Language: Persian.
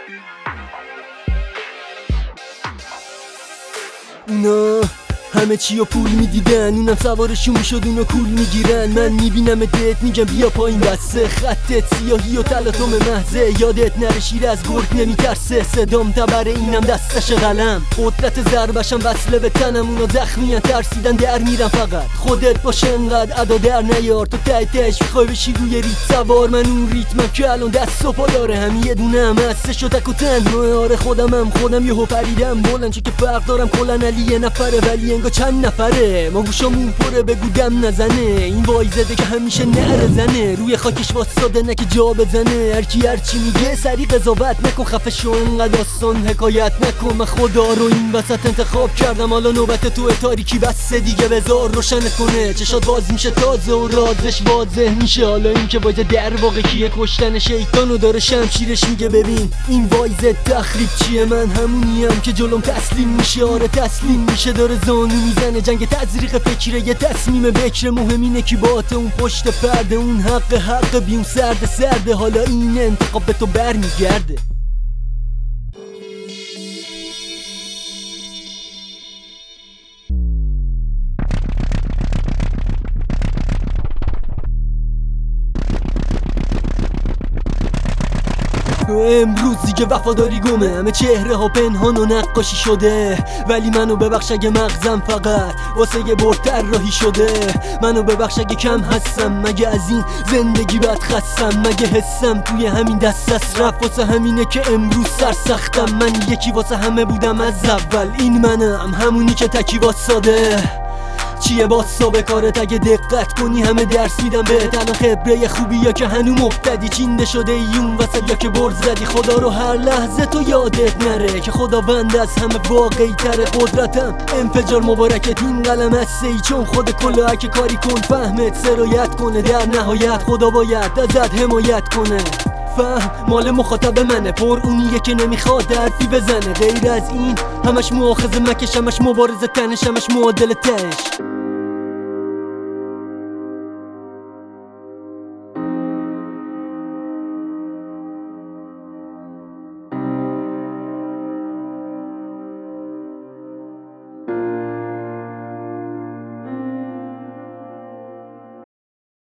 اونا همه چی و پول میدیدن، اونم سوارشون میشد اونا کول میگیرن. من میبینم دت میگم بیا پایین بسه، خطت سیاهی و تلاطم محضه. یادت نره شیر از گرگ نمیترسه، صدام تبره اینم دستش قلم. قدرت ضربشم وصله به تنم، اونا زخمین ترسیدن در میرم. فقط خودت باش انقدر ادا در نیار، تو تهش میخوای بشی روی ریت سوار. من اون ریتمم که الان دست و پا داره، همین یه دونه هم هستش و تک و تنها. آره خودم یهو پریدم بلند، چون که فرق دارم کلن علی یه نفره ولی انگار چند نفره. ما گوشامون پره بگو دم نزنه، این وایزده که همیشه نره زنه. روی خاکش واساده نه که جا بزنه، هرچی میگه سری قضاوت نکن. خفه شو انقدر داستان حکایت نکن. من خدا رو این وسط انتخاب کردم، حالا نوبت تو تاریکی بسه دیگه، بذار روشن کنه. چشات باز میشه تازه و رازش واضح میشه. حالا این که وایز در واقع کیه، کشتن شیطانو داره شمشیرش میگه. ببین این وایز تخریب چیه، من همونیم که جلوم تسلیم میشه. آره تسلیم میشه، داره زانو میزنه. جنگ تزریق فکره، یه تصمیم بکر. مهم اینه کی باته اون پشت پرده، اون حق بیون سرده. حالا این انتخاب به تو برمیگرده. امروز دیگه وفاداری گمه، همه چهره ها پنهان و نقاشی شده. ولی منو ببخش اگه مغزم فقط واسه یه برتر راهی شده. منو ببخش اگه کم هستم، مگه از این زندگی بد خستم. مگه حسم توی همین دست است رفت، واسه همینه که امروز سرسختم. من یکی واسه همه بودم از اول، این منم همونی که تکی واساده. چیه باسا به کارت اگه دقت کنی، همه درس میدم بهت الان خبره خوبی، یا که هنو مبتدی چینده شده ایون وسط، یا که برز زدی. خدا رو هر لحظه تو یادت نره که خداوند از همه واقعی تره. قدرتم انفجار مبارکت این قلم هسته ای، چون خود کلا که کاری کن فهمت سرایت کنه. در نهایت خدا باید ازت حمایت کنه. فهم مال مخاطب منه، پر اونیه که نمیخواد حرفی بزنه. غیر از این همش مؤاخذه مکش، همش مبارزه تنش، همش معادل تش.